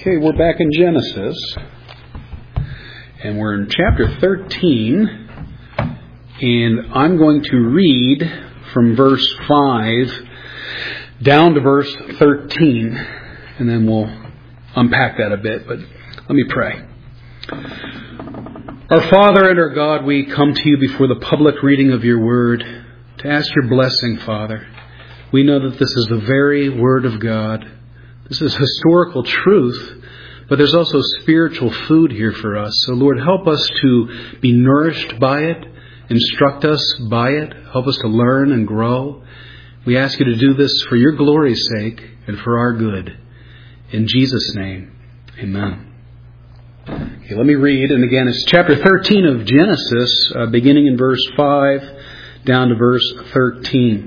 Okay, we're back in Genesis, and we're in chapter 13, and I'm going to read from verse 5 down to verse 13, and then we'll unpack that a bit, but let me pray. Our Father and our God, we come to you before the public reading of your word to ask your blessing, Father. We know that this is the very word of God. This is historical truth, but there's also spiritual food here for us. So Lord, help us to be nourished by it. Instruct us by it. Help us to learn and grow. We ask you to do this for your glory's sake and for our good. In Jesus' name, amen. Okay, let me read. And again, it's chapter 13 of Genesis, beginning in verse 5 down to verse 13.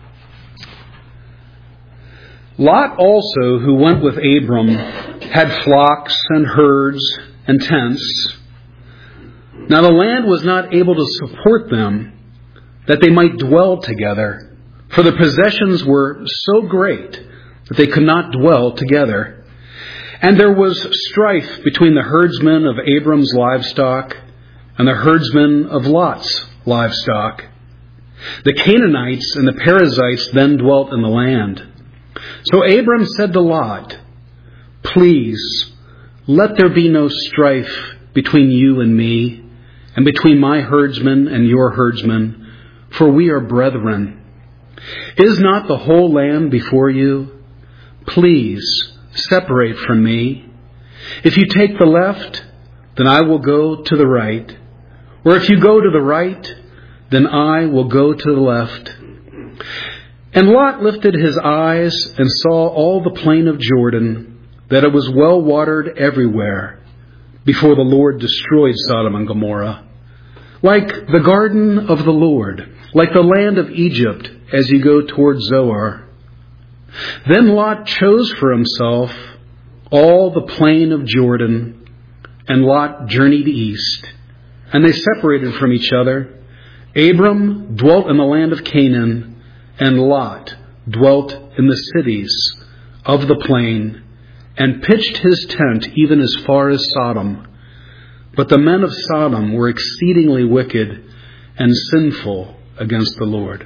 Lot also, who went with Abram, had flocks and herds and tents. Now the land was not able to support them, that they might dwell together, for the possessions were so great that they could not dwell together. And there was strife between the herdsmen of Abram's livestock and the herdsmen of Lot's livestock. The Canaanites and the Perizzites then dwelt in the land. So Abram said to Lot, "Please, let there be no strife between you and me, and between my herdsmen and your herdsmen, for we are brethren. Is not the whole land before you? Please, separate from me. If you take the left, then I will go to the right. Or if you go to the right, then I will go to the left." And Lot lifted his eyes and saw all the plain of Jordan, that it was well watered everywhere, before the Lord destroyed Sodom and Gomorrah. Like the garden of the Lord, like the land of Egypt, as you go toward Zoar. Then Lot chose for himself all the plain of Jordan, and Lot journeyed east. And they separated from each other. Abram dwelt in the land of Canaan, and Lot dwelt in the cities of the plain, and pitched his tent even as far as Sodom. But the men of Sodom were exceedingly wicked and sinful against the Lord.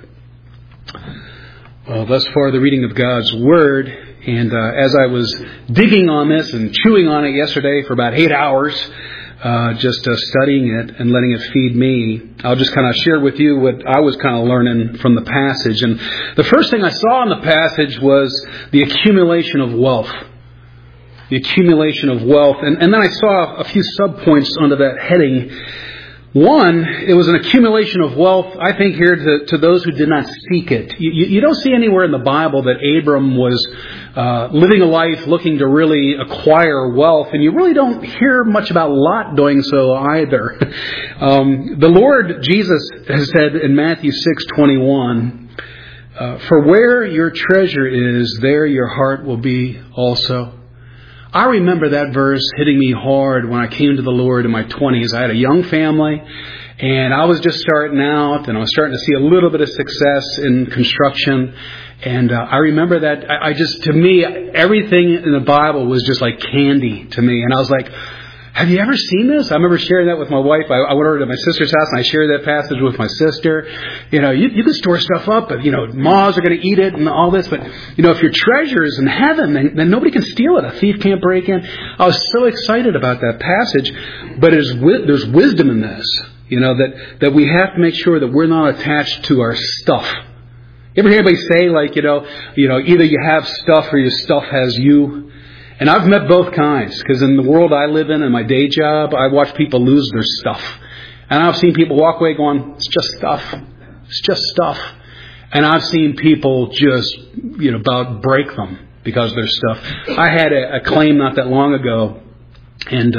Well, thus far the reading of God's Word. And as I was digging on this and chewing on it yesterday for about 8 hours, just studying it and letting it feed me, I'll just kind of share with you what I was kind of learning from the passage. And the first thing I saw in the passage was the accumulation of wealth. The accumulation of wealth. And then I saw a few subpoints under that heading. One, it was an accumulation of wealth, I think, here to those who did not seek it. You don't see anywhere in the Bible that Abram was living a life looking to really acquire wealth, and you really don't hear much about Lot doing so either. The Lord Jesus has said in Matthew 6:21, "For where your treasure is, there your heart will be also." I remember that verse hitting me hard when I came to the Lord in my 20s. I had a young family, and I was just starting out, and I was starting to see a little bit of success in construction. And I remember that to me, everything in the Bible was just like candy to me. And I was like, have you ever seen this? I remember sharing that with my wife. I went over to my sister's house and I shared that passage with my sister. You can store stuff up, but, moths are going to eat it and all this. But, if your treasure is in heaven, then nobody can steal it. A thief can't break in. I was so excited about that passage. But there's wisdom in this, that we have to make sure that we're not attached to our stuff. You ever hear anybody say, like, either you have stuff or your stuff has you? And I've met both kinds, because in the world I live in my day job, I watch people lose their stuff. And I've seen people walk away going, it's just stuff. It's just stuff. And I've seen people just, about break them because of their stuff. I had a claim not that long ago, and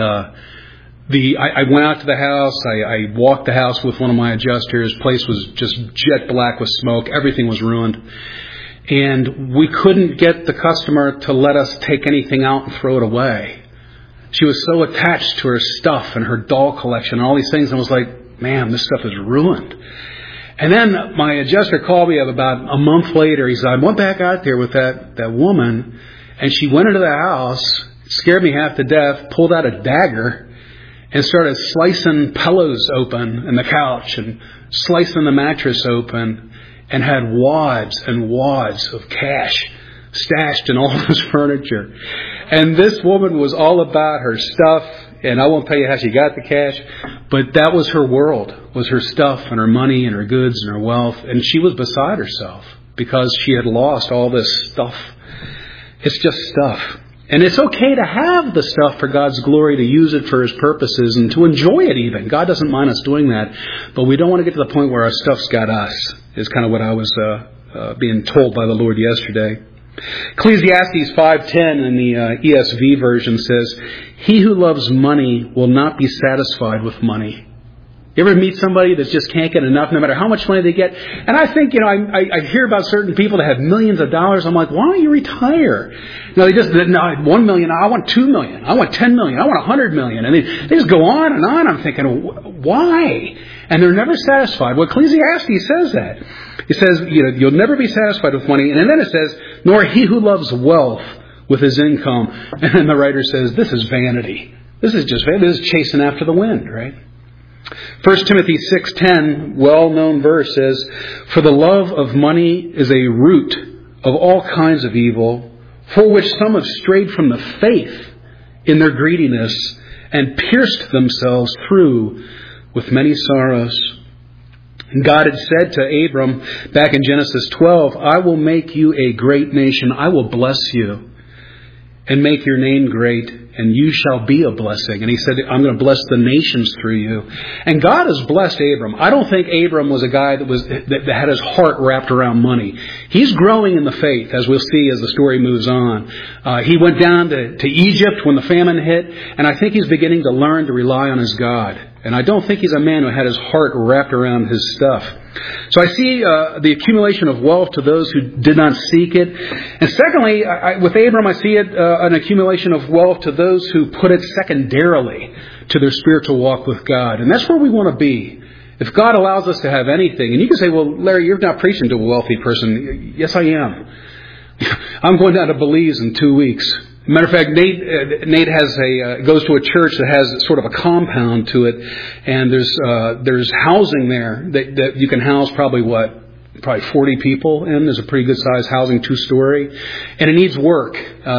I went out to the house. I walked the house with one of my adjusters. The place was just jet black with smoke. Everything was ruined. And we couldn't get the customer to let us take anything out and throw it away. She was so attached to her stuff and her doll collection and all these things. And I was like, man, this stuff is ruined. And then my adjuster called me up about a month later. He said, I went back out there with that woman, and she went into the house scared me half to death, pulled out a dagger, and started slicing pillows open in the couch and slicing the mattress open, and had wads and wads of cash stashed in all this furniture. And this woman was all about her stuff, and I won't tell you how she got the cash, but that was her world, was her stuff and her money and her goods and her wealth. And she was beside herself because she had lost all this stuff. It's just stuff. And it's okay to have the stuff for God's glory, to use it for His purposes, and to enjoy it even. God doesn't mind us doing that. But we don't want to get to the point where our stuff's got us, is kind of what I was being told by the Lord yesterday. Ecclesiastes 5:10 in the ESV version says, "He who loves money will not be satisfied with money." You ever meet somebody that just can't get enough no matter how much money they get? And I think, I hear about certain people that have millions of dollars. I'm like, why don't you retire? No, no, 1 million, I want 2 million, I want 10 million, I want 100 million. And they just go on and on. I'm thinking, why? And they're never satisfied. Well, Ecclesiastes says that. It says, you'll never be satisfied with money. And then it says, nor he who loves wealth with his income. And then the writer says, this is vanity. This is just vanity. This is chasing after the wind, right? 1 Timothy 6:10, well-known verse, says, "For the love of money is a root of all kinds of evil, for which some have strayed from the faith in their greediness and pierced themselves through with many sorrows." And God had said to Abram back in Genesis 12, "I will make you a great nation. I will bless you and make your name great, and you shall be a blessing." And He said, "I'm going to bless the nations through you." And God has blessed Abram. I don't think Abram was a guy that had his heart wrapped around money. He's growing in the faith, as we'll see as the story moves on. He went down to Egypt when the famine hit, and I think he's beginning to learn to rely on his God. And I don't think he's a man who had his heart wrapped around his stuff. So I see the accumulation of wealth to those who did not seek it. And secondly, with Abram, I see it an accumulation of wealth to those who put it secondarily to their spiritual walk with God. And that's where we want to be. If God allows us to have anything, and you can say, well, Larry, you're not preaching to a wealthy person. Yes, I am. I'm going down to Belize in 2 weeks. Matter of fact, Nate goes to a church that has sort of a compound to it, and there's housing there that you can house probably 40 people in. There's a pretty good sized housing, 2-story, and it needs work.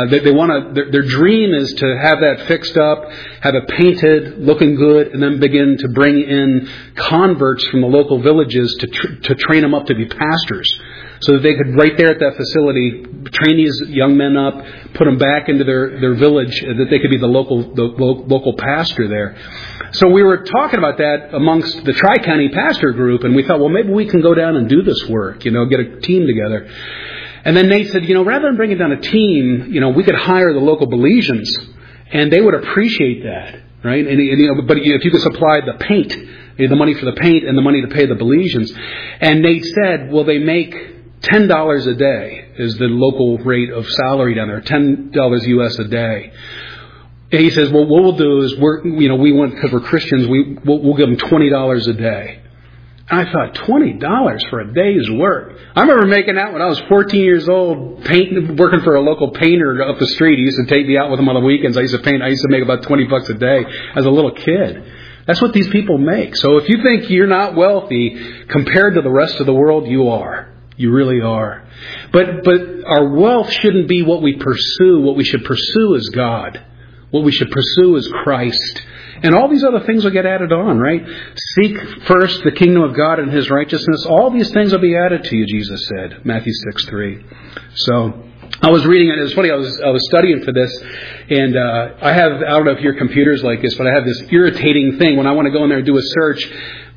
Their dream is to have that fixed up, have it painted, looking good, and then begin to bring in converts from the local villages to train them up to be pastors. So that they could, right there at that facility, train these young men up, put them back into their village, that they could be the local pastor there. So we were talking about that amongst the Tri-County pastor group, and we thought, well, maybe we can go down and do this work, get a team together. And then Nate said, rather than bringing down a team, we could hire the local Belizeans, and they would appreciate that, right? But if you could supply the paint, the money for the paint and the money to pay the Belizeans. And Nate said, well, they make $10 a day is the local rate of salary down there, $10 US a day. And he says, well, what we'll do is we want, because we're Christians, we'll give them $20 a day. And I thought, $20 for a day's work. I remember making that when I was 14 years old, working for a local painter up the street. He used to take me out with him on the weekends. I used to paint. I used to make about $20 a day as a little kid. That's what these people make. So if you think you're not wealthy compared to the rest of the world, you are. You really are. But our wealth shouldn't be what we pursue. What we should pursue is God. What we should pursue is Christ. And all these other things will get added on, right? Seek first the kingdom of God and His righteousness. All these things will be added to you, Jesus said. Matthew 6:3. So I was reading it. It was funny. I was studying for this, and I don't know if your computer's like this, but I have this irritating thing when I want to go in there and do a search.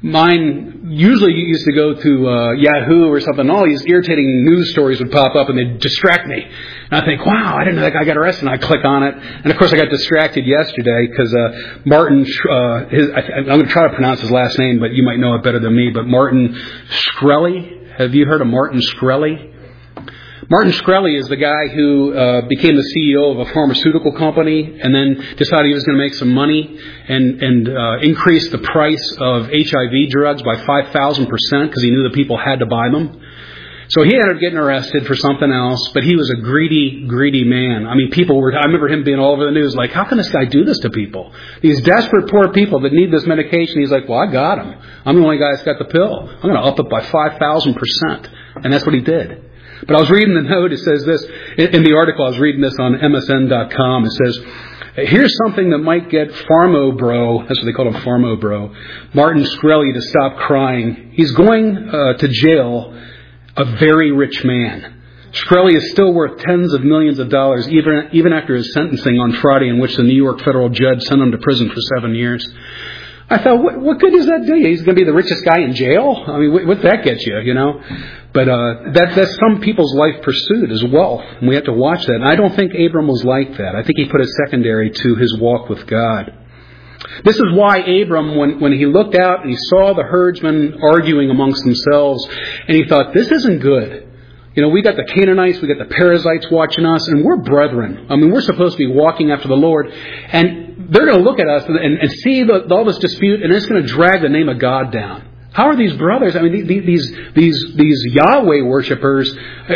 Mine usually used to go to Yahoo or something. All these irritating news stories would pop up and they'd distract me. And I think, wow, I didn't know that guy got arrested. And I click on it. And of course I got distracted yesterday because Martin, I'm going to try to pronounce his last name, but you might know it better than me. But Martin Shkreli. Have you heard of Martin Shkreli? Martin Shkreli is the guy who became the CEO of a pharmaceutical company and then decided he was going to make some money and increase the price of HIV drugs by 5,000% because he knew that people had to buy them. So he ended up getting arrested for something else, but he was a greedy, greedy man. I mean, I remember him being all over the news, like, how can this guy do this to people? These desperate poor people that need this medication. He's like, well, I got him. I'm the only guy that's got the pill. I'm going to up it by 5,000%. And that's what he did. But I was reading the note. It says this, in the article, I was reading this on MSN.com. It says, here's something that might get Pharmo Bro, that's what they call him, Pharmo Bro, Martin Shkreli, to stop crying. He's going to jail, a very rich man. Shkreli is still worth tens of millions of dollars, even after his sentencing on Friday, in which the New York federal judge sent him to prison for 7 years. I thought, what good does that do you? He's going to be the richest guy in jail? I mean, what's that get you, you know? But that's some people's life pursuit is wealth, and we have to watch that. And I don't think Abram was like that. I think he put it secondary to his walk with God. This is why Abram, when he looked out and he saw the herdsmen arguing amongst themselves, and he thought, this isn't good. You know, we got the Canaanites, we got the Perizzites watching us, and we're brethren. I mean, we're supposed to be walking after the Lord. And they're going to look at us and see all this dispute, and it's going to drag the name of God down. How are these brothers? I mean, these Yahweh worshipers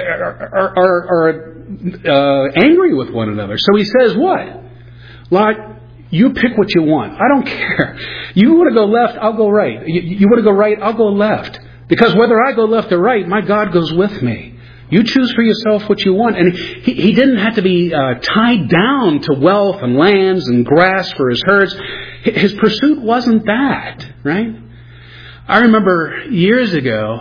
are angry with one another. So he says, what? Lot, you pick what you want. I don't care. You want to go left, I'll go right. You want to go right, I'll go left. Because whether I go left or right, my God goes with me. You choose for yourself what you want. And he didn't have to be tied down to wealth and lands and grass for his herds. His pursuit wasn't that, right? I remember years ago,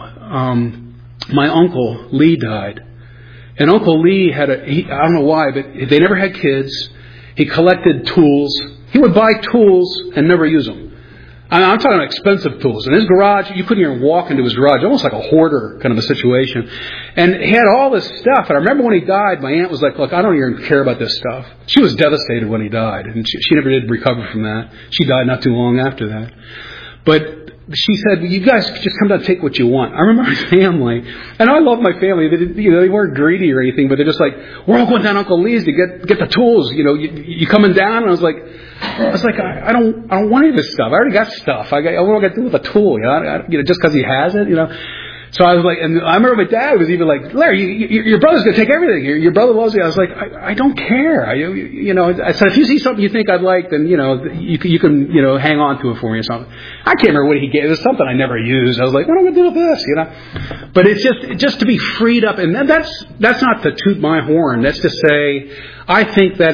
my uncle Lee died. And Uncle Lee I don't know why, but they never had kids. He collected tools. He would buy tools and never use them. I'm talking about expensive tools. In his garage, you couldn't even walk into his garage, almost like a hoarder kind of a situation. And he had all this stuff. And I remember when he died, my aunt was like, look, I don't even care about this stuff. She was devastated when he died. And she never did recover from that. She died not too long after that. But she said, you guys just come down and take what you want. I remember my family, and I love my family. They weren't greedy or anything, but they're just like, we're all going down Uncle Lee's to get the tools. You know, you coming down? And I was like, I don't want any of this stuff. I already got stuff. What do I got to do with a tool? You know, just because he has it, you know. So I was like, and I remember my dad was even like, Larry, your brother's going to take everything. Your brother loves you. I was like, I don't care. I said, if you see something you think I'd like, then, you know, you can, you know, hang on to it for me or something. I can't remember what he gave. It was something I never used. I was like, what am I going to do with this? You know, but it's just to be freed up. And that's not to toot my horn. That's to say, I think that's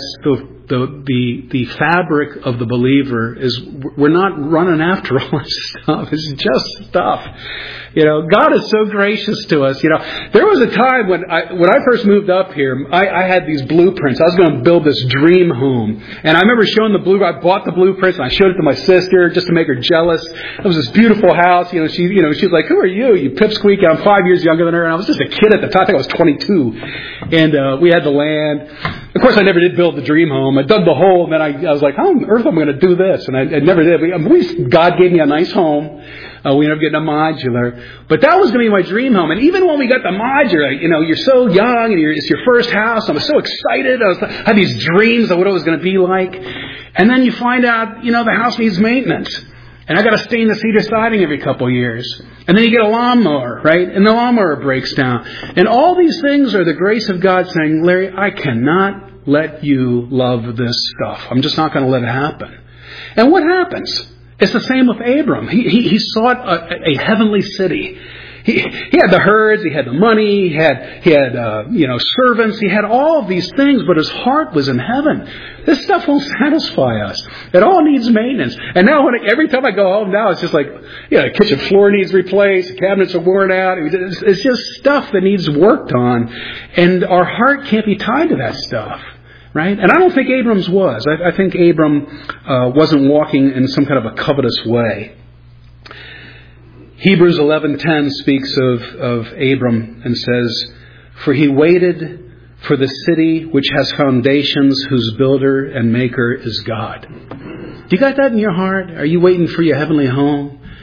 the fabric of the believer is we're not running after all this stuff. It's just stuff. You know, God is so gracious to us. You know, there was a time when I first moved up here, I had these blueprints. I was going to build this dream home. And I remember showing I bought the blueprints and I showed it to my sister just to make her jealous. It was this beautiful house. You know, she was like, who are you? You pipsqueak. I'm 5 years younger than her. And I was just a kid at the time. I think I was 22. And we had the land. Of course, I never did build the dream home. I dug the hole, and then I was like, how on earth am I going to do this? And I never did. But at least God gave me a nice home. We ended up getting a modular. But that was going to be my dream home. And even when we got the modular, you know, you're so young, and it's your first house. I was so excited. I had these dreams of what it was going to be like. And then you find out, you know, the house needs maintenance. And I got to stain the cedar siding every couple of years. And then you get a lawnmower, right? And the lawnmower breaks down. And all these things are the grace of God saying, Larry, I cannot let you love this stuff. I'm just not going to let it happen. And what happens? It's the same with Abram. He sought a heavenly city. He had the herds, he had the money, he had servants, he had all of these things, but his heart was in heaven. This stuff won't satisfy us. It all needs maintenance. And now every time I go home now, it's just like, you know, the kitchen floor needs replaced, the cabinets are worn out. It's just stuff that needs worked on. And our heart can't be tied to that stuff. Right? And I don't think Abram's was. I think Abram wasn't walking in some kind of a covetous way. Hebrews 11:10 speaks of Abram and says, for he waited for the city which has foundations, whose builder and maker is God. Do you got that in your heart? Are you waiting for your heavenly home?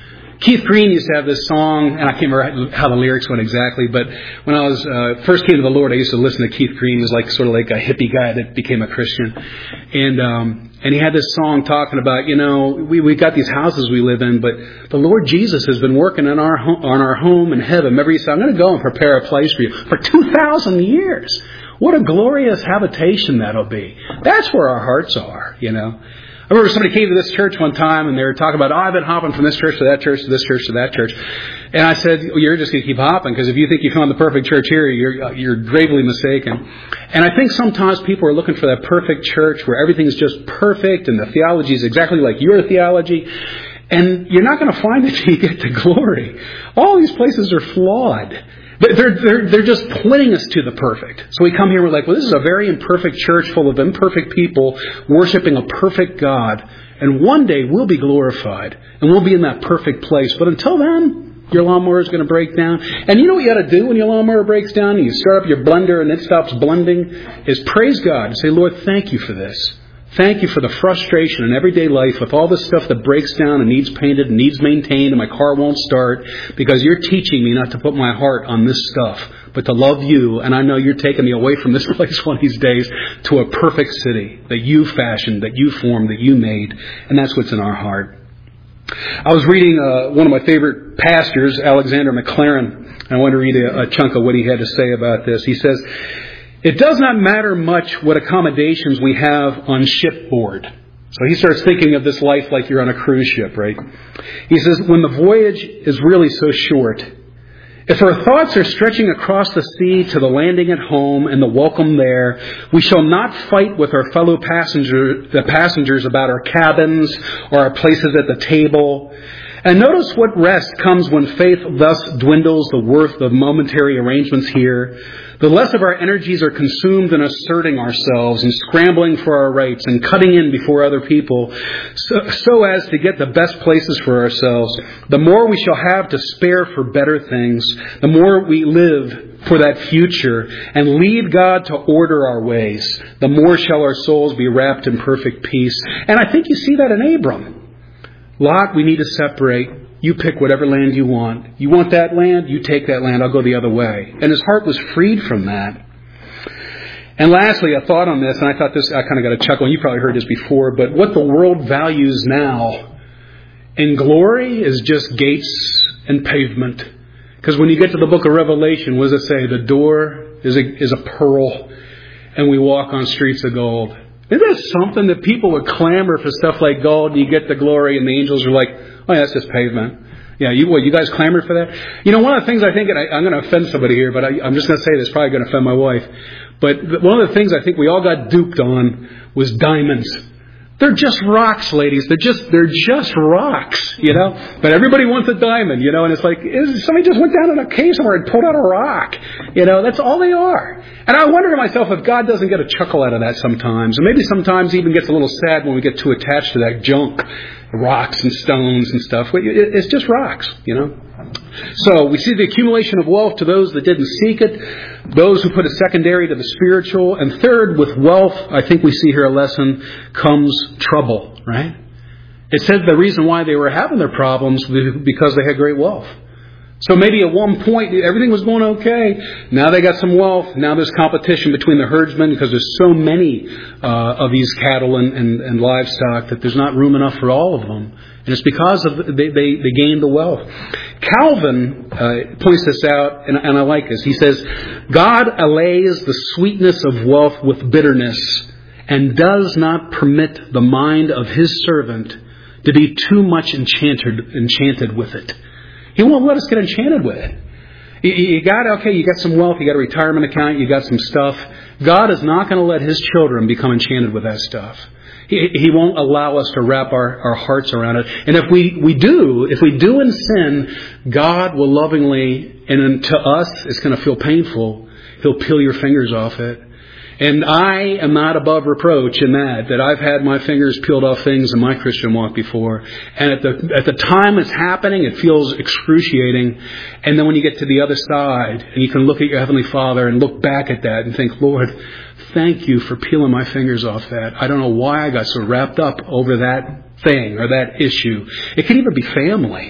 Keith Green used to have this song, and I can't remember how the lyrics went exactly, but when I was first came to the Lord, I used to listen to Keith Green. He was like sort of like a hippie guy that became a Christian. And he had this song talking about, we got these houses we live in, but the Lord Jesus has been working on our home in heaven. Remember, he said, I'm going to go and prepare a place for you for 2,000 years. What a glorious habitation that'll be. That's where our hearts are, I remember somebody came to this church one time and they were talking about, I've been hopping from this church to that church to this church to that church. And I said, you're just going to keep hopping, because if you think you found the perfect church here, you're gravely mistaken. And I think sometimes people are looking for that perfect church where everything's just perfect and the theology is exactly like your theology. And you're not going to find it till you get to glory. All these places are flawed. They're just pointing us to the perfect. So we come here and we're like, well, this is a very imperfect church full of imperfect people worshiping a perfect God. And one day we'll be glorified and we'll be in that perfect place. But until then, your lawnmower is going to break down. And you know what you got to do when your lawnmower breaks down and you start up your blender and it stops blending? Is praise God and say, Lord, thank you for this. Thank you for the frustration in everyday life with all the stuff that breaks down and needs painted and needs maintained and my car won't start, because you're teaching me not to put my heart on this stuff, but to love you. And I know you're taking me away from this place one of these days to a perfect city that you fashioned, that you formed, that you made. And that's what's in our heart. I was reading one of my favorite pastors, Alexander McLaren. And I want to read a chunk of what he had to say about this. He says, it does not matter much what accommodations we have on shipboard. So he starts thinking of this life like you're on a cruise ship, right? He says, when the voyage is really so short, if our thoughts are stretching across the sea to the landing at home and the welcome there, we shall not fight with our fellow passengers about our cabins or our places at the table. And notice what rest comes when faith thus dwindles the worth of momentary arrangements here. The less of our energies are consumed in asserting ourselves and scrambling for our rights and cutting in before other people so as to get the best places for ourselves. The more we shall have to spare for better things, the more we live for that future and lead God to order our ways, the more shall our souls be wrapped in perfect peace. And I think you see that in Abram. Lot, we need to separate. You pick whatever land you want. You want that land? You take that land. I'll go the other way. And his heart was freed from that. And lastly, a thought on this, and I thought this, I kind of got a chuckle, and you probably heard this before, but what the world values now in glory is just gates and pavement. Because when you get to the book of Revelation, what does it say? The door is a pearl, and we walk on streets of gold. Isn't that something that people would clamor for stuff like gold, and you get the glory, and the angels are like, oh, yeah, that's just pavement. Yeah, you guys clamored for that? One of the things I think, and I'm going to offend somebody here, but I'm just going to say this, probably going to offend my wife. But one of the things I think we all got duped on was diamonds. They're just rocks, ladies. They're just rocks, But everybody wants a diamond, and it's like, somebody just went down in a cave somewhere and pulled out a rock. That's all they are. And I wonder to myself if God doesn't get a chuckle out of that sometimes. And maybe sometimes even gets a little sad when we get too attached to that junk. Rocks and stones and stuff. It's just rocks, So we see the accumulation of wealth to those that didn't seek it, those who put it secondary to the spiritual. And third, with wealth, I think we see here a lesson, comes trouble, right? It says the reason why they were having their problems because they had great wealth. So maybe at one point everything was going okay. Now they got some wealth. Now there's competition between the herdsmen because there's so many of these cattle and livestock that there's not room enough for all of them. And it's because of they gained the wealth. Calvin points this out, and I like this. He says, God allays the sweetness of wealth with bitterness and does not permit the mind of his servant to be too much enchanted with it. He won't let us get enchanted with it. You got some wealth, you got a retirement account, you got some stuff. God is not going to let his children become enchanted with that stuff. He won't allow us to wrap our hearts around it. And if we do in sin, God will lovingly, and to us it's going to feel painful, he'll peel your fingers off it. And I am not above reproach in that I've had my fingers peeled off things in my Christian walk before. And at the time it's happening, it feels excruciating. And then when you get to the other side, and you can look at your Heavenly Father and look back at that and think, Lord, thank you for peeling my fingers off that. I don't know why I got so wrapped up over that thing or that issue. It could even be family.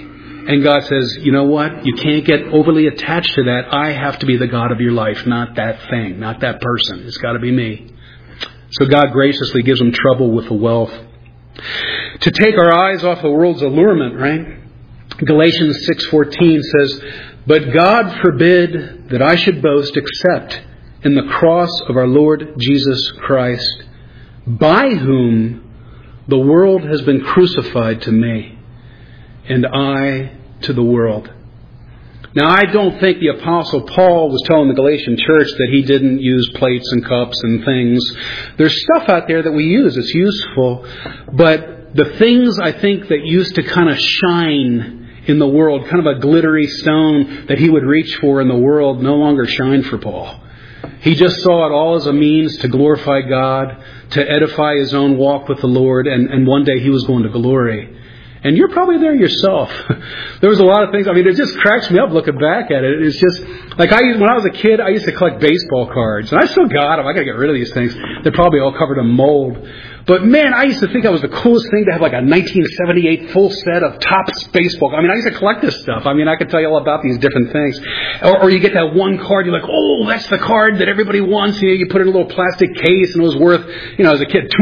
And God says, you know what? You can't get overly attached to that. I have to be the God of your life, not that thing, not that person. It's got to be me. So God graciously gives them trouble with the wealth. To take our eyes off the world's allurement, right? Galatians 6:14 says, "But God forbid that I should boast except in the cross of our Lord Jesus Christ, by whom the world has been crucified to me, and I to the world." Now, I don't think the Apostle Paul was telling the Galatian church that he didn't use plates and cups and things. There's stuff out there that we use. It's useful. But the things, I think, that used to kind of shine in the world, kind of a glittery stone that he would reach for in the world, no longer shine for Paul. He just saw it all as a means to glorify God, to edify his own walk with the Lord, and one day he was going to glory. And you're probably there yourself. There was a lot of things. I mean, it just cracks me up looking back at it. It's just, like when I was a kid, I used to collect baseball cards. And I still got them. I got to get rid of these things. They're probably all covered in mold. But man, I used to think that was the coolest thing to have like a 1978 full set of Topps baseball. I mean, I used to collect this stuff. I mean, I could tell you all about these different things. Or you get that one card, you're like, oh, that's the card that everybody wants. You know, you put it in a little plastic case and it was worth, as a kid,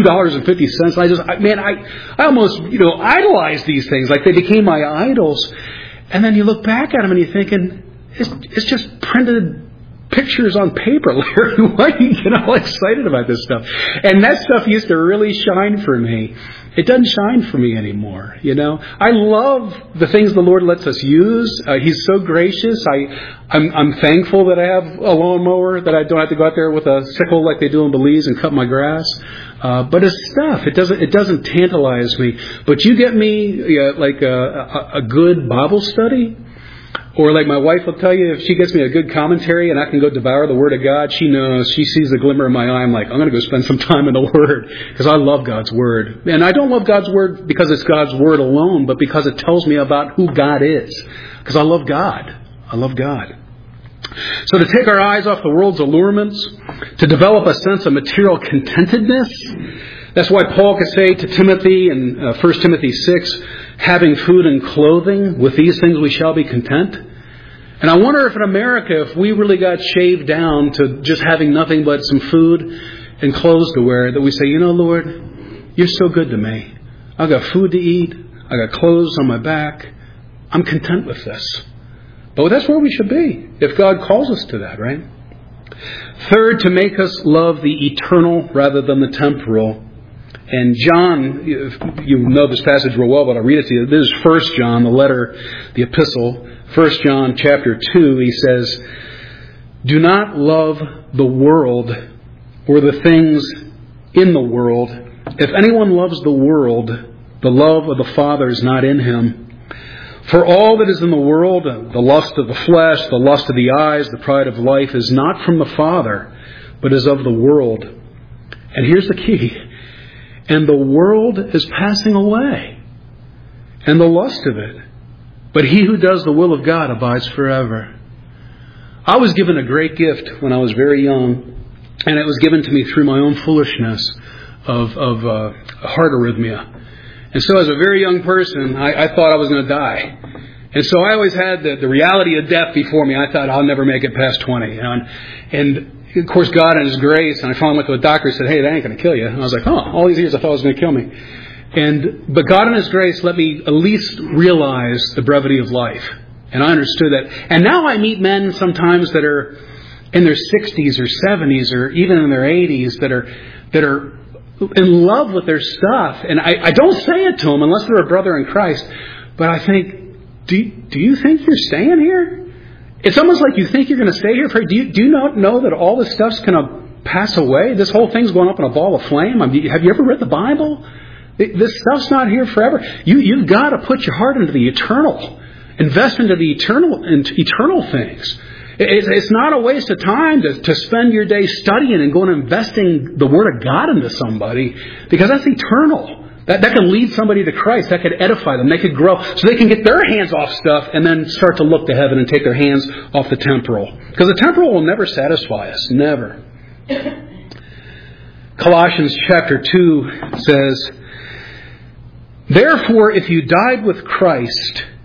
$2.50. I almost, idolized these things. Like they became my idols. And then you look back at them and you're thinking, it's just printed pictures on paper, Larry. Why do you get all excited about this stuff? And that stuff used to really shine for me. It doesn't shine for me anymore, I love the things the Lord lets us use. He's so gracious. I'm thankful that I have a lawnmower, that I don't have to go out there with a sickle like they do in Belize and cut my grass. But it's stuff. It doesn't tantalize me. But you get me like a good Bible study. Or like my wife will tell you, if she gets me a good commentary and I can go devour the Word of God, she knows, she sees the glimmer in my eye. I'm like, I'm going to go spend some time in the Word because I love God's Word. And I don't love God's Word because it's God's Word alone, but because it tells me about who God is. Because I love God. I love God. So to take our eyes off the world's allurements, to develop a sense of material contentedness, that's why Paul could say to Timothy in 1 Timothy 6, having food and clothing, with these things we shall be content. And I wonder if in America, if we really got shaved down to just having nothing but some food and clothes to wear, that we say, Lord, you're so good to me. I've got food to eat. I got clothes on my back. I'm content with this. But that's where we should be, if God calls us to that, right? Third, to make us love the eternal rather than the temporal. And John, you know this passage real well, but I'll read it to you. This is 1 John, the letter, the epistle. 1 John chapter 2, he says, "Do not love the world or the things in the world. If anyone loves the world, the love of the Father is not in him. For all that is in the world, the lust of the flesh, the lust of the eyes, the pride of life, is not from the Father, but is of the world." And here's the key. "And the world is passing away, and the lust of it. But he who does the will of God abides forever." I was given a great gift when I was very young, and it was given to me through my own foolishness of heart arrhythmia. And so as a very young person, I thought I was going to die. And so I always had the reality of death before me. I thought I'll never make it past 20. And of course, God in His grace, and I finally went to a doctor and said, "Hey, that ain't going to kill you." And I was like, all these years I thought it was going to kill me. But God in His grace let me at least realize the brevity of life. And I understood that. And now I meet men sometimes that are in their 60s or 70s or even in their 80s that are in love with their stuff. And I don't say it to them unless they're a brother in Christ. But I think, do you think you're staying here? It's almost like you think you're going to stay here. Do you not know that all this stuff's going to pass away? This whole thing's going up in a ball of flame. Have you ever read the Bible? This stuff's not here forever. You've got to put your heart into the eternal. Invest into the eternal things. It's not a waste of time to spend your day studying and going and investing the Word of God into somebody, because that's eternal. That can lead somebody to Christ. That could edify them. They could grow so they can get their hands off stuff and then start to look to heaven and take their hands off the temporal. Because the temporal will never satisfy us. Never. Colossians chapter 2 says, "Therefore, if you died with Christ,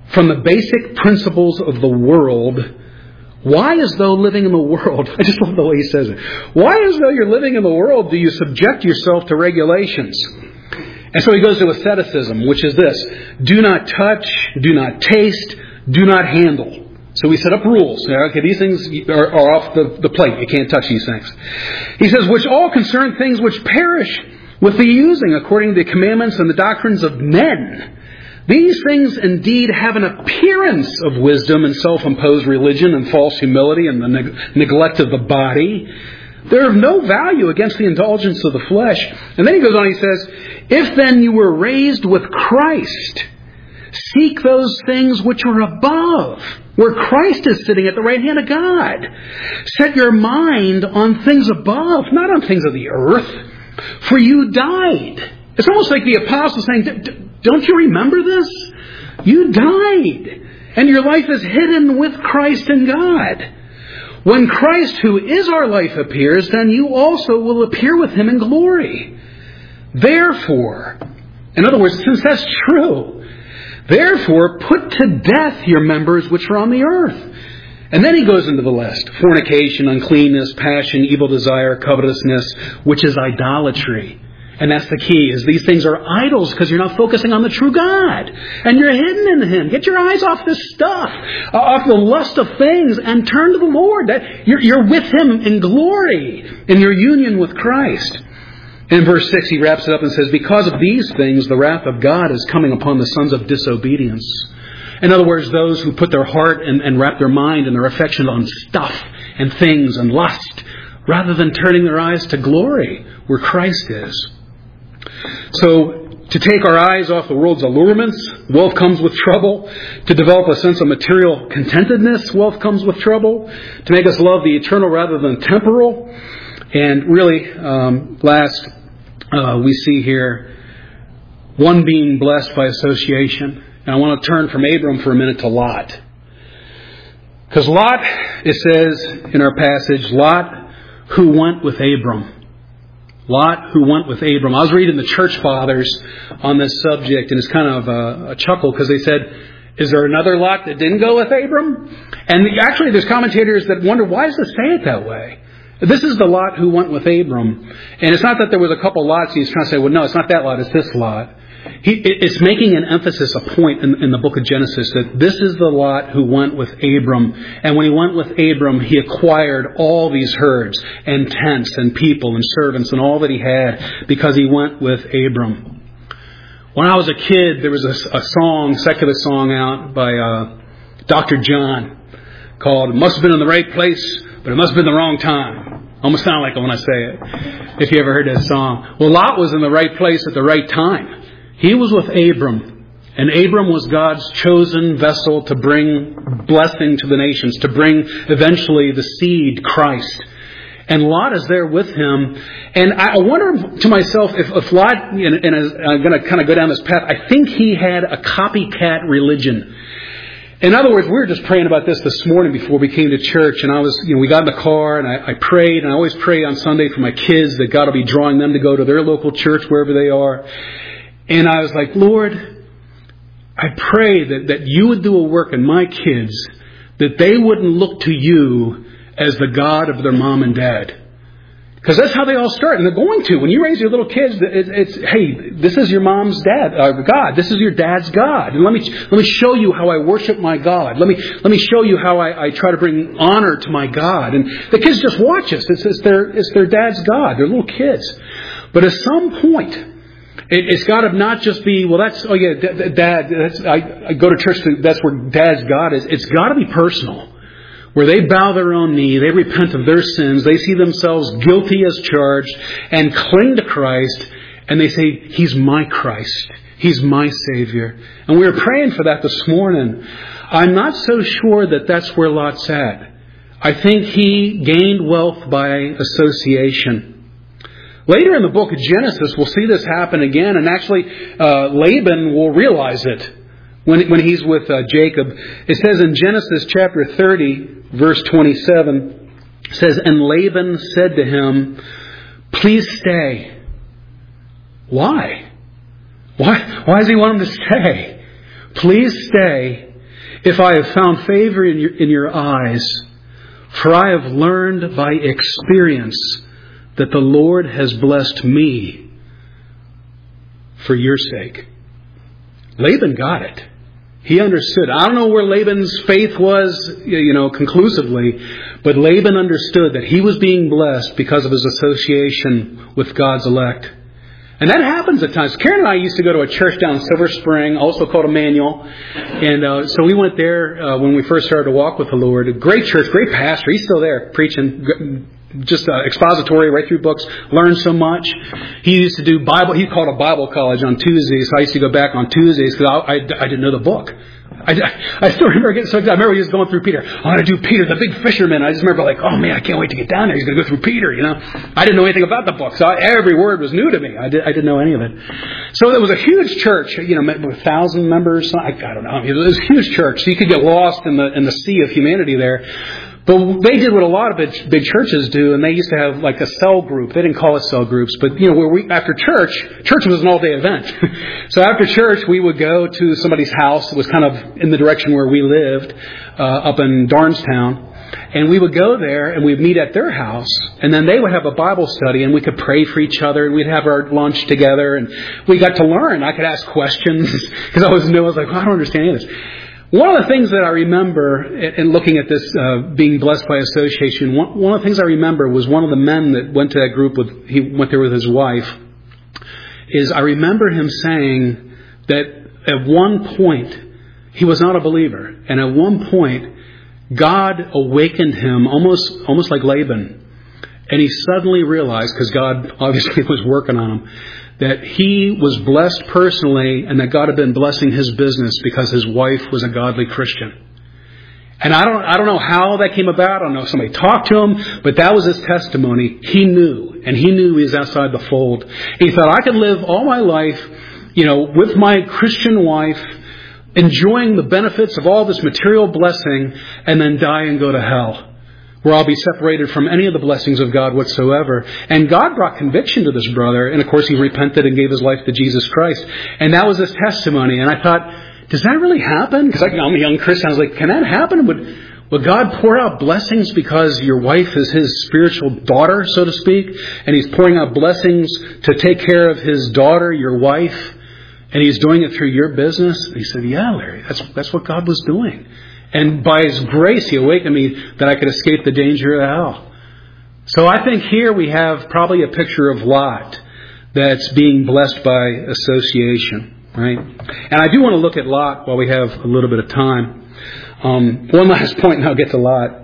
from the basic principles of the world. Why, as though living in the world, I just love the way he says it. Why, as though you're living in the world, do you subject yourself to regulations? And so he goes to asceticism, which is this: do not touch, do not taste, do not handle. So we set up rules. Okay, these things are off the plate. You can't touch these things. He says, which all concern things which perish with the using according to the commandments and the doctrines of men. These things indeed have an appearance of wisdom and self-imposed religion and false humility and the neglect of the body. They're of no value against the indulgence of the flesh. And then he goes on, he says, if then you were raised with Christ, seek those things which are above, where Christ is sitting at the right hand of God. Set your mind on things above, not on things of the earth. For you died. It's almost like the apostle saying, don't you remember this? You died. And your life is hidden with Christ in God. When Christ, who is our life, appears, then you also will appear with Him in glory. Therefore, in other words, since that's true, therefore put to death your members which are on the earth. And then he goes into the list. Fornication, uncleanness, passion, evil desire, covetousness, which is idolatry. And that's the key, is these things are idols because you're not focusing on the true God. And you're hidden in Him. Get your eyes off this stuff, off the lust of things, and turn to the Lord. You're with Him in glory, in your union with Christ. In verse 6, he wraps it up and says, because of these things, the wrath of God is coming upon the sons of disobedience. In other words, those who put their heart and wrap their mind and their affection on stuff and things and lust, rather than turning their eyes to glory, where Christ is. So, to take our eyes off the world's allurements, wealth comes with trouble. To develop a sense of material contentedness, wealth comes with trouble. To make us love the eternal rather than temporal. And really, last, we see here one being blessed by association. And I want to turn from Abram for a minute to Lot. Because Lot, it says in our passage, Lot who went with Abram. Lot who went with Abram. I was reading the church fathers on this subject, and it's kind of a chuckle because they said, is there another Lot that didn't go with Abram? And actually there's commentators that wonder, why does it say it that way? This is the Lot who went with Abram. And it's not that there was a couple Lots. He's trying to say, well, no, it's not that Lot, it's this Lot. It's making an emphasis, a point in the book of Genesis, that this is the Lot who went with Abram. And when he went with Abram, he acquired all these herds and tents and people and servants and all that he had because he went with Abram. When I was a kid, there was a song, secular song out by Dr. John called It Must Have Been in the Right Place, but It Must Have Been the Wrong Time. Almost sound like it when I say it, if you ever heard that song. Well, Lot was in the right place at the right time. He was with Abram, and Abram was God's chosen vessel to bring blessing to the nations, to bring eventually the seed, Christ. And Lot is there with him. And I wonder to myself if Lot, and I'm going to kind of go down this path, I think he had a copycat religion. In other words, we were just praying about this morning before we came to church, and we got in the car, and I prayed, and I always pray on Sunday for my kids that God will be drawing them to go to their local church wherever they are. And I was like, Lord, I pray that you would do a work in my kids, that they wouldn't look to you as the God of their mom and dad. Because that's how they all start, and they're going to. When you raise your little kids, it's hey, this is your mom's God. This is your dad's God. And let me show you how I worship my God. Let me show you how I try to bring honor to my God. And the kids just watch us. It's their dad's God. They're little kids. But at some point, it's got to not just be, well, that's, oh yeah, Dad, I go to church, that's where Dad's God is. It's got to be personal, where they bow their own knee, they repent of their sins, they see themselves guilty as charged, and cling to Christ, and they say, He's my Christ. He's my Savior. And we were praying for that this morning. I'm not so sure that that's where Lot's at. I think he gained wealth by association. Later in the book of Genesis, we'll see this happen again, and actually Laban will realize it when he's with Jacob. It says in Genesis chapter 30, verse 27, it says, and Laban said to him, please stay. Why? Why does he want him to stay? Please stay if I have found favor in your eyes, for I have learned by experience that the Lord has blessed me for your sake. Laban got it. He understood. I don't know where Laban's faith was, conclusively, but Laban understood that he was being blessed because of his association with God's elect. And that happens at times. Karen and I used to go to a church down in Silver Spring, also called Emmanuel. And so we went there when we first started to walk with the Lord. A great church, great pastor. He's still there preaching, just expository, right through books. Learned so much. He used to do Bible. He called a Bible college on Tuesdays. So I used to go back on Tuesdays because I didn't know the book. I still remember getting so excited. I remember he was going through Peter. I want to do Peter, the big fisherman. I just remember oh man, I can't wait to get down there. He's going to go through Peter, I didn't know anything about the book. So every word was new to me. I didn't know any of it. So it was a huge church, with 1,000 members. I don't know. It was a huge church. So you could get lost in the sea of humanity there. But they did what a lot of big churches do, and they used to have like a cell group. They didn't call it cell groups, but where after church was an all-day event. So after church, we would go to somebody's house that was kind of in the direction where we lived, up in Darnestown, and we would go there and we'd meet at their house, and then they would have a Bible study, and we could pray for each other, and we'd have our lunch together, and we got to learn. I could ask questions because I was new. I was like, I don't understand any of this. One of the things that I remember in looking at this, being blessed by association, one of the things I remember was one of the men that went to that group he went there with his wife, is I remember him saying that at one point, he was not a believer, and at one point, God awakened him almost like Laban, and he suddenly realized, because God obviously was working on him, that he was blessed personally and that God had been blessing his business because his wife was a godly Christian. And I don't know how that came about. I don't know if somebody talked to him, but that was his testimony. He knew, and he knew he was outside the fold. He thought, I could live all my life, with my Christian wife, enjoying the benefits of all this material blessing, and then die and go to hell, where I'll be separated from any of the blessings of God whatsoever. And God brought conviction to this brother. And of course, he repented and gave his life to Jesus Christ. And that was his testimony. And I thought, does that really happen? Because I'm a young Christian. I was like, can that happen? Would God pour out blessings because your wife is his spiritual daughter, so to speak? And he's pouring out blessings to take care of his daughter, your wife? And he's doing it through your business? And he said, yeah, Larry, that's what God was doing. And by His grace, He awakened me that I could escape the danger of hell. So I think here we have probably a picture of Lot that's being blessed by association, right? And I do want to look at Lot while we have a little bit of time. One last point, and I'll get to Lot.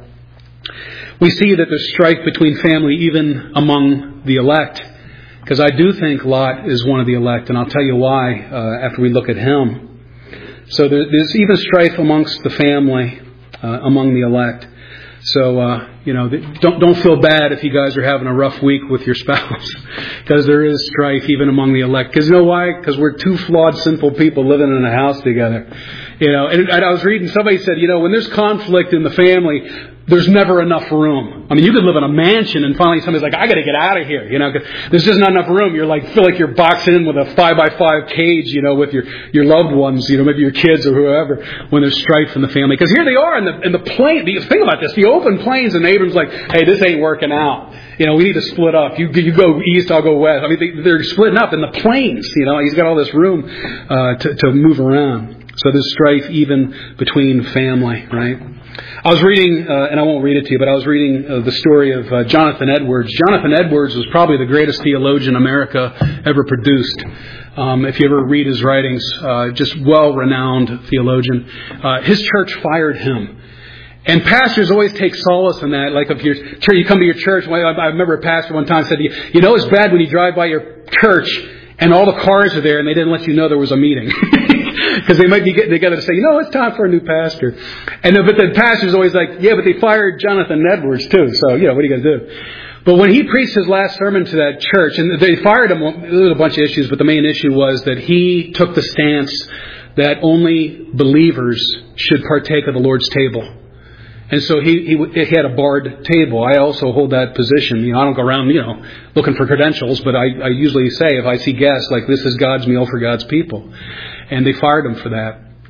We see that there's strife between family even among the elect, because I do think Lot is one of the elect, and I'll tell you why after we look at him. So there's even strife amongst the family, among the elect. So, don't feel bad if you guys are having a rough week with your spouse, because there is strife even among the elect. Because you know why? Because we're two flawed, sinful people living in a house together. And I was reading, somebody said, when there's conflict in the family, there's never enough room. I mean, you could live in a mansion and finally somebody's like, I got to get out of here, cause there's just not enough room. You're feel like you're boxed in with a 5x5 cage, with your loved ones, maybe your kids or whoever, when there's strife in the family. Because here they are in the plain. Think about this, the open plains, and Abram's like, hey, this ain't working out. We need to split up. You go east, I'll go west. I mean, they're splitting up in the plains. He's got all this room to move around. So there's strife even between family, right? I was reading, and I won't read it to you, but I was reading the story of Jonathan Edwards. Jonathan Edwards was probably the greatest theologian America ever produced. If you ever read his writings, just well-renowned theologian. His church fired him. And pastors always take solace in that. Like if you come to your church, I remember a pastor one time said, it's bad when you drive by your church and all the cars are there and they didn't let you know there was a meeting. Because they might be getting together to say, it's time for a new pastor. But the pastor's always like, yeah, but they fired Jonathan Edwards too. So, what are you going to do? But when he preached his last sermon to that church, and they fired him, there was a bunch of issues, but the main issue was that he took the stance that only believers should partake of the Lord's table. And so he had a barred table. I also hold that position. I don't go around, looking for credentials, but I usually say if I see guests, like this is God's meal for God's people. And they fired him for that.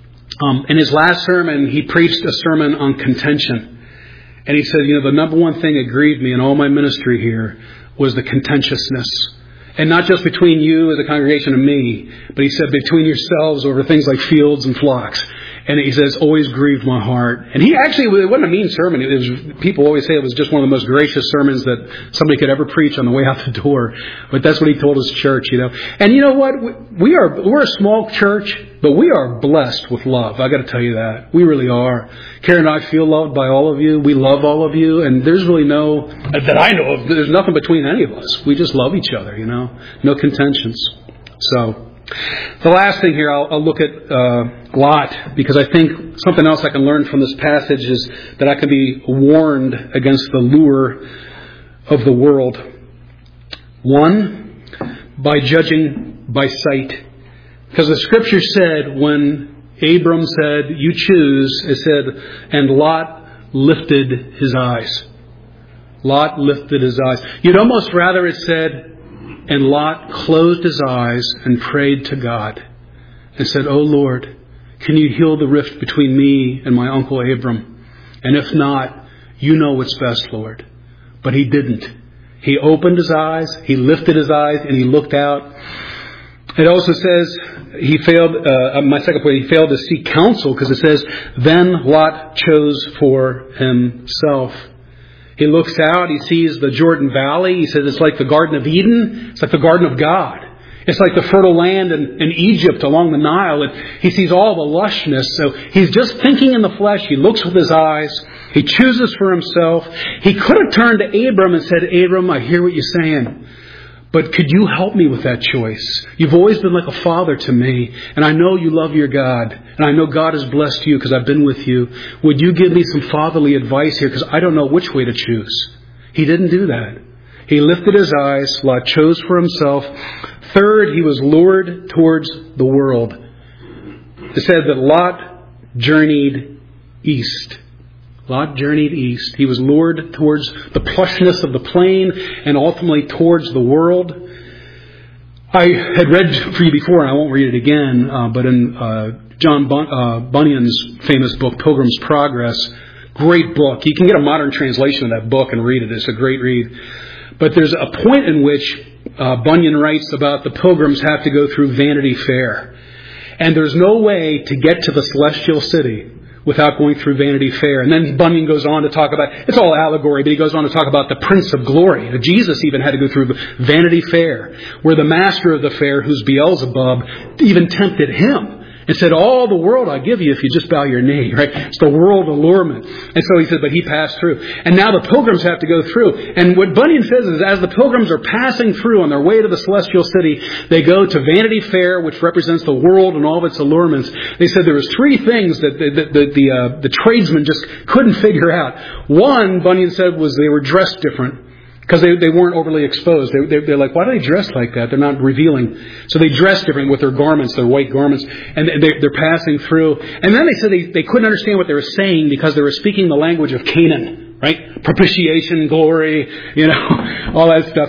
In his last sermon, he preached a sermon on contention. And he said, the number one thing that grieved me in all my ministry here was the contentiousness. And not just between you as a congregation and me, but he said between yourselves over things like fields and flocks. And he says, always grieved my heart. And he actually, it wasn't a mean sermon. People always say it was just one of the most gracious sermons that somebody could ever preach on the way out the door. But that's what he told his church, And you know what? We're a small church, but we are blessed with love. I got to tell you that. We really are. Karen and I feel loved by all of you. We love all of you. And there's really that I know of, there's nothing between any of us. We just love each other, No contentions. So, the last thing here, I'll look at Lot, because I think something else I can learn from this passage is that I can be warned against the lure of the world. One, by judging by sight. Because the Scripture said when Abram said, you choose, it said, and Lot lifted his eyes. Lot lifted his eyes. You'd almost rather it said, and Lot closed his eyes and prayed to God and said, "Oh Lord, can you heal the rift between me and my uncle Abram? And if not, you know what's best, Lord." But he didn't. He opened his eyes, he lifted his eyes, and he looked out. It also says he failed, my second point, he failed to seek counsel, because it says, then Lot chose for himself. He looks out, he sees the Jordan Valley. He says it's like the Garden of Eden. It's like the Garden of God. It's like the fertile land in Egypt along the Nile. And he sees all the lushness. So he's just thinking in the flesh. He looks with his eyes. He chooses for himself. He could have turned to Abram and said, "Abram, I hear what you're saying, but could you help me with that choice? You've always been like a father to me, and I know you love your God, and I know God has blessed you because I've been with you. Would you give me some fatherly advice here, because I don't know which way to choose?" He didn't do that. He lifted his eyes. Lot chose for himself. Third, he was lured towards the world. It said that Lot journeyed east. Lot journeyed east. He was lured towards the plushness of the plain and ultimately towards the world. I had read for you before, and I won't read it again, but in John Bunyan's famous book, Pilgrim's Progress, great book. You can get a modern translation of that book and read it. It's a great read. But there's a point in which Bunyan writes about the pilgrims have to go through Vanity Fair. And there's no way to get to the celestial city without going through Vanity Fair. And then Bunyan goes on to talk about, it's all allegory, but he goes on to talk about the Prince of Glory. Jesus even had to go through Vanity Fair, where the master of the fair, who's Beelzebub, even tempted him and said, "All the world I'll give you if you just bow your knee," right? It's the world allurement. And so he said, but he passed through. And now the pilgrims have to go through. And what Bunyan says is, as the pilgrims are passing through on their way to the celestial city, they go to Vanity Fair, which represents the world and all of its allurements. They said there was three things that the tradesmen just couldn't figure out. One, Bunyan said, was they were dressed different, because they weren't overly exposed. They're like, why do they dress like that? They're not revealing. So they dress different with their garments, their white garments, and they're passing through. And then they said they couldn't understand what they were saying because they were speaking the language of Canaan, right? Propitiation, glory, all that stuff.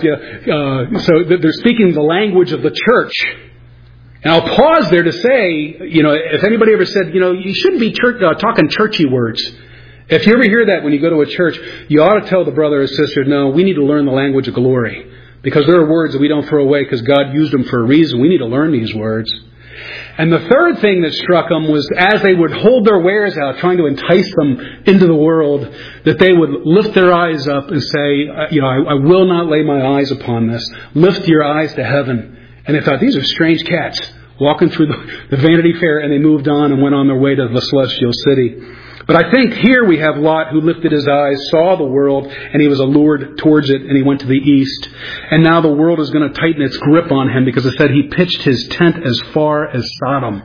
So they're speaking the language of the church. And I'll pause there to say, if anybody ever said, you shouldn't be talking churchy words. If you ever hear that when you go to a church, you ought to tell the brother or sister, no, we need to learn the language of glory. Because there are words that we don't throw away because God used them for a reason. We need to learn these words. And the third thing that struck them was, as they would hold their wares out, trying to entice them into the world, that they would lift their eyes up and say, I will not lay my eyes upon this. Lift your eyes to heaven. And they thought, these are strange cats walking through the Vanity Fair, and they moved on and went on their way to the celestial city. But I think here we have Lot, who lifted his eyes, saw the world, and he was allured towards it, and he went to the east. And now the world is going to tighten its grip on him, because it said he pitched his tent as far as Sodom.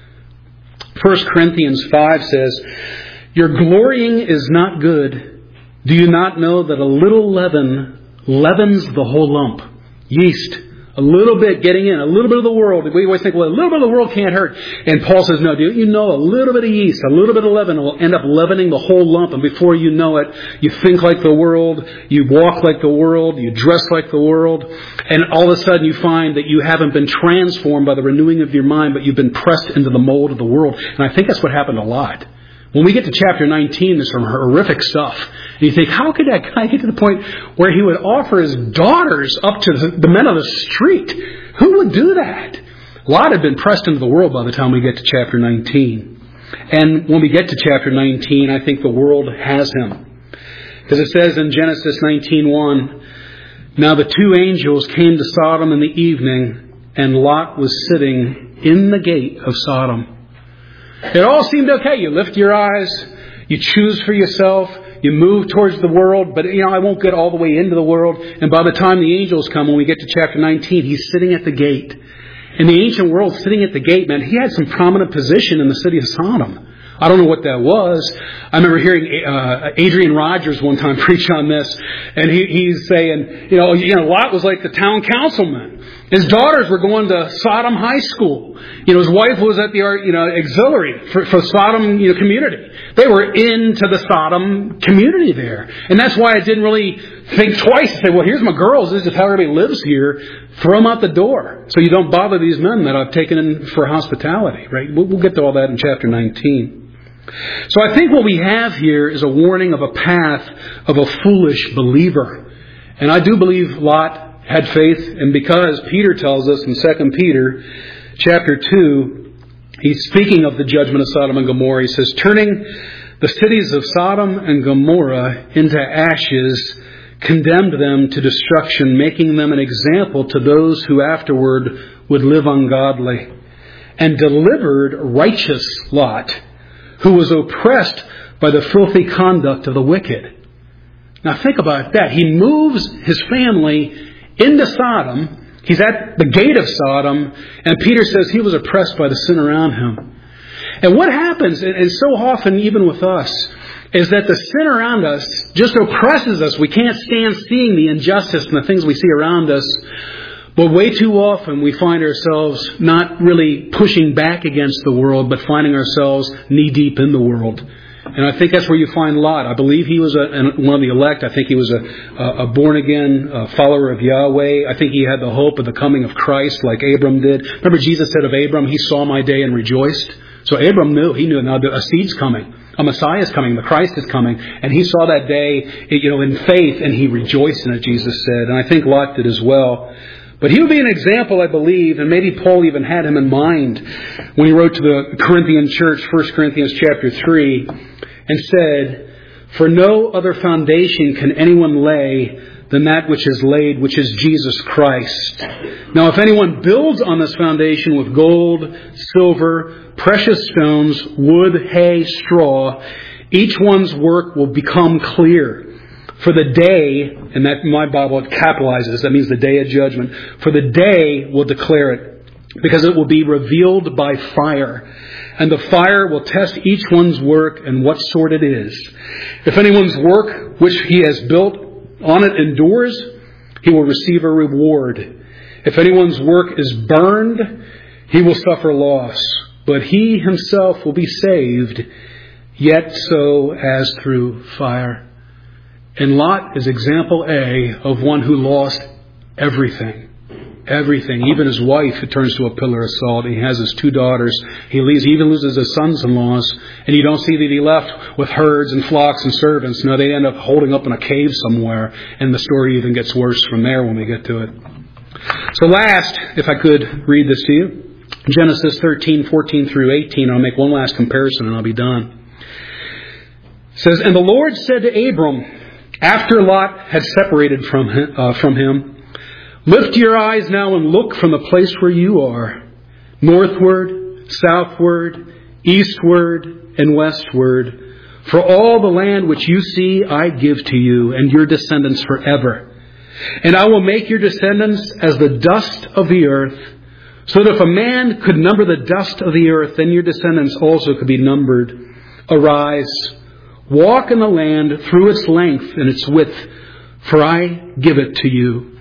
1 Corinthians 5 says, "Your glorying is not good. Do you not know that a little leaven leavens the whole lump? Yeast, A little bit getting in, a little bit of the world. We always think, well, a little bit of the world can't hurt. And Paul says, no, you know, a little bit of yeast, a little bit of leaven will end up leavening the whole lump. And before you know it, you think like the world, you walk like the world, you dress like the world. And all of a sudden you find that you haven't been transformed by the renewing of your mind, but you've been pressed into the mold of the world. And I think that's what happened a lot. When we get to chapter 19, there's some horrific stuff. And you think, how could that guy get to the point where he would offer his daughters up to the men of the street? Who would do that? Lot had been pressed into the world by the time we get to chapter 19. And when we get to chapter 19, I think the world has him. Because it says in Genesis 19:1, now the two angels came to Sodom in the evening, and Lot was sitting in the gate of Sodom. It all seemed okay. You lift your eyes, you choose for yourself, you move towards the world, but I won't get all the way into the world. And by the time the angels come, when we get to chapter 19, he's sitting at the gate. In the ancient world, sitting at the gate, man, he had some prominent position in the city of Sodom. I don't know what that was. I remember hearing Adrian Rogers one time preach on this, and he's saying, Lot was like the town councilman. His daughters were going to Sodom High School. His wife was at the auxiliary for Sodom community. They were into the Sodom community there, and that's why I didn't really think twice to say, well, here's my girls. This is how everybody lives here. Throw them out the door so you don't bother these men that I've taken in for hospitality. Right? We'll get to all that in chapter 19. So I think what we have here is a warning of a path of a foolish believer. And I do believe Lot had faith, and because Peter tells us in 2 Peter chapter 2, he's speaking of the judgment of Sodom and Gomorrah. He says, turning the cities of Sodom and Gomorrah into ashes, condemned them to destruction, making them an example to those who afterward would live ungodly, and delivered righteous Lot, who was oppressed by the filthy conduct of the wicked. Now think about that. He moves his family into Sodom. He's at the gate of Sodom, and Peter says he was oppressed by the sin around him. And what happens, and so often even with us, is that the sin around us just oppresses us. We can't stand seeing the injustice and the things we see around us. But way too often we find ourselves not really pushing back against the world, but finding ourselves knee-deep in the world. And I think that's where you find Lot. I believe he was one of the elect. I think he was a born-again follower of Yahweh. I think he had the hope of the coming of Christ like Abram did. Remember Jesus said of Abram, he saw my day and rejoiced. So Abram knew. He knew now a seed's coming. A Messiah is coming. The Christ is coming. And he saw that day in faith, and he rejoiced in it, Jesus said. And I think Lot did as well. But he would be an example, I believe, and maybe Paul even had him in mind when he wrote to the Corinthian church, 1 Corinthians chapter 3, and said, for no other foundation can anyone lay than that which is laid, which is Jesus Christ. Now, if anyone builds on this foundation with gold, silver, precious stones, wood, hay, straw, each one's work will become clear. For the day, and that my Bible capitalizes, that means the day of judgment. For the day will declare it, because it will be revealed by fire. And the fire will test each one's work and what sort it is. If anyone's work which he has built on it endures, he will receive a reward. If anyone's work is burned, he will suffer loss. But he himself will be saved, yet so as through fire. And Lot is example A of one who lost everything. Everything. Even his wife, it turns to a pillar of salt. He has his two daughters. He even loses his sons-in-laws. And you don't see that he left with herds and flocks and servants. No, they end up holding up in a cave somewhere. And the story even gets worse from there when we get to it. So last, if I could read this to you. Genesis 13:14 through 18. I'll make one last comparison and I'll be done. It says, and the Lord said to Abram, after Lot had separated from him, lift your eyes now and look from the place where you are, northward, southward, eastward, and westward. For all the land which you see I give to you and your descendants forever. And I will make your descendants as the dust of the earth, so that if a man could number the dust of the earth, then your descendants also could be numbered. Arise, walk in the land through its length and its width, for I give it to you.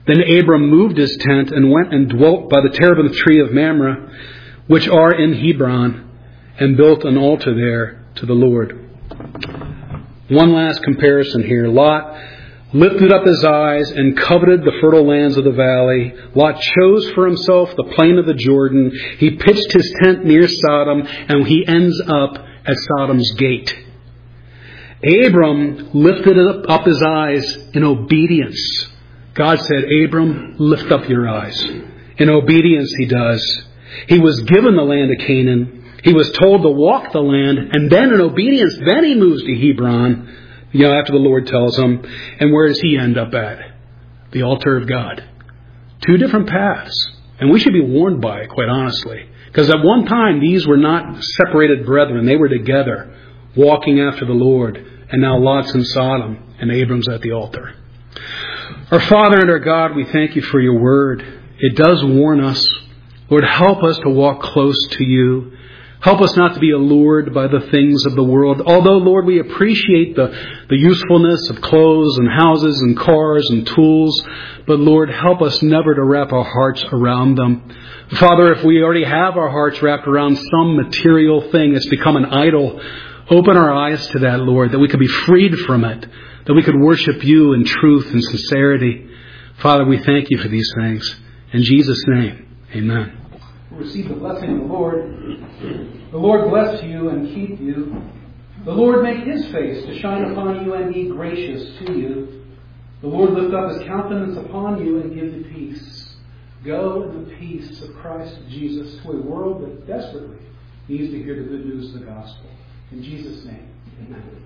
Then Abram moved his tent and went and dwelt by the terebinth tree of Mamre, which are in Hebron, and built an altar there to the Lord. One last comparison here. Lot lifted up his eyes and coveted the fertile lands of the valley. Lot chose for himself the plain of the Jordan. He pitched his tent near Sodom, and he ends up at Sodom's gate. Abram lifted up his eyes in obedience. God said, Abram, lift up your eyes. In obedience he does. He was given the land of Canaan. He was told to walk the land, and then in obedience, then he moves to Hebron, after the Lord tells him. And where does he end up at? The altar of God. Two different paths. And we should be warned by it, quite honestly. Because at one time, these were not separated brethren. They were together, walking after the Lord. And now Lot's in Sodom, and Abram's at the altar. Our Father and our God, we thank you for your word. It does warn us. Lord, help us to walk close to you. Help us not to be allured by the things of the world. Although, Lord, we appreciate the usefulness of clothes and houses and cars and tools. But, Lord, help us never to wrap our hearts around them. Father, if we already have our hearts wrapped around some material thing that's become an idol, open our eyes to that, Lord, that we could be freed from it, that we could worship you in truth and sincerity. Father, we thank you for these things. In Jesus' name, amen. Receive the blessing of the Lord. The Lord bless you and keep you. The Lord make his face to shine upon you and be gracious to you. The Lord lift up his countenance upon you and give you peace. Go in the peace of Christ Jesus to a world that desperately needs to hear the good news of the gospel. In Jesus' name, amen.